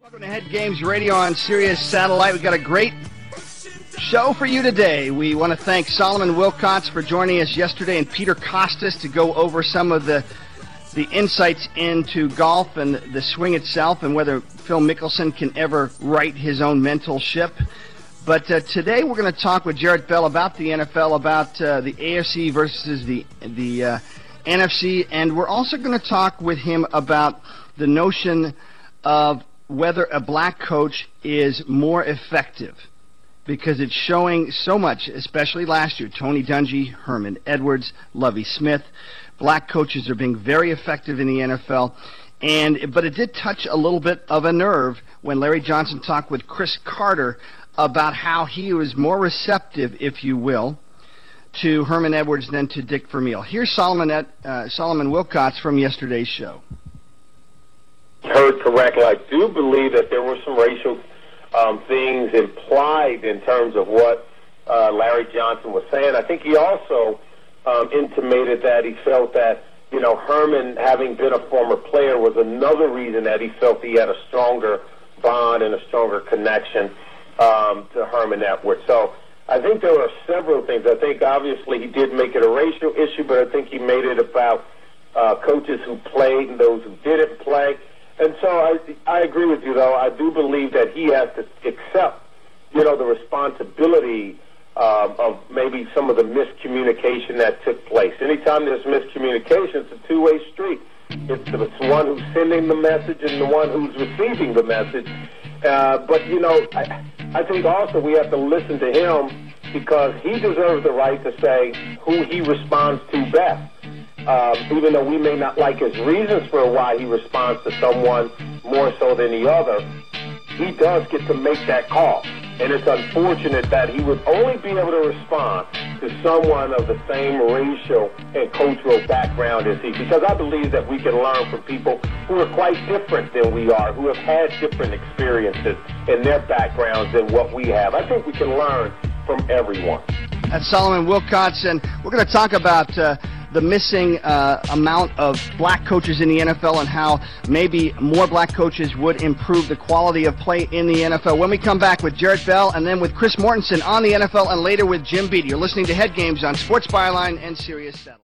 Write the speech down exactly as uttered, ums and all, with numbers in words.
Welcome to Head Games Radio on Sirius Satellite. We've got a great show for you today. We want to thank Solomon Wilcots for joining us yesterday and Peter Kostis to go over some of the the insights into golf and the swing itself and whether Phil Mickelson can ever right his own mental ship. But uh, today we're going to talk with Jarrett Bell about the N F L, about uh, the A F C versus the, the uh, N F C, and we're also going to talk with him about the notion of whether a black coach is more effective, because it's showing so much, especially last year. Tony Dungy, Herman Edwards, Lovie Smith. Black coaches are being very effective in the N F L. And but it did touch a little bit of a nerve when Larry Johnson talked with Chris Carter about how he was more receptive, if you will, to Herman Edwards than to Dick Vermeil. Here's Solomon, uh, Solomon Wilcots from yesterday's show. Heard correctly. I do believe that there were some racial um, things implied in terms of what uh, Larry Johnson was saying. I think he also um, intimated that he felt that, you know, Herman, having been a former player, was another reason that he felt he had a stronger bond and a stronger connection um, to Herman Edwards. So I think there were several things. I think obviously he did make it a racial issue, but I think he made it about uh, coaches who played and those who didn't play. And so I, I agree with you, though. I do believe that he has to accept, you know, the responsibility um, of maybe some of the miscommunication that took place. Anytime there's miscommunication, it's a two-way street. It's the one who's sending the message and the one who's receiving the message. Uh, but, you know, I, I think also we have to listen to him because he deserves the right to say who he responds to best. Um, even though we may not like his reasons for why he responds to someone more so than the other, he does get to make that call. And it's unfortunate that he would only be able to respond to someone of the same racial and cultural background as he, because I believe that we can learn from people who are quite different than we are, who have had different experiences in their backgrounds than what we have. I think we can learn from everyone. That's Solomon Wilcots, and we're going to talk about uh, the missing uh, amount of black coaches in the N F L and how maybe more black coaches would improve the quality of play in the N F L. When we come back with Jarrett Bell and then with Chris Mortensen on the N F L and later with Jim Beattie. You're listening to Head Games on Sports Byline and Sirius Satellite.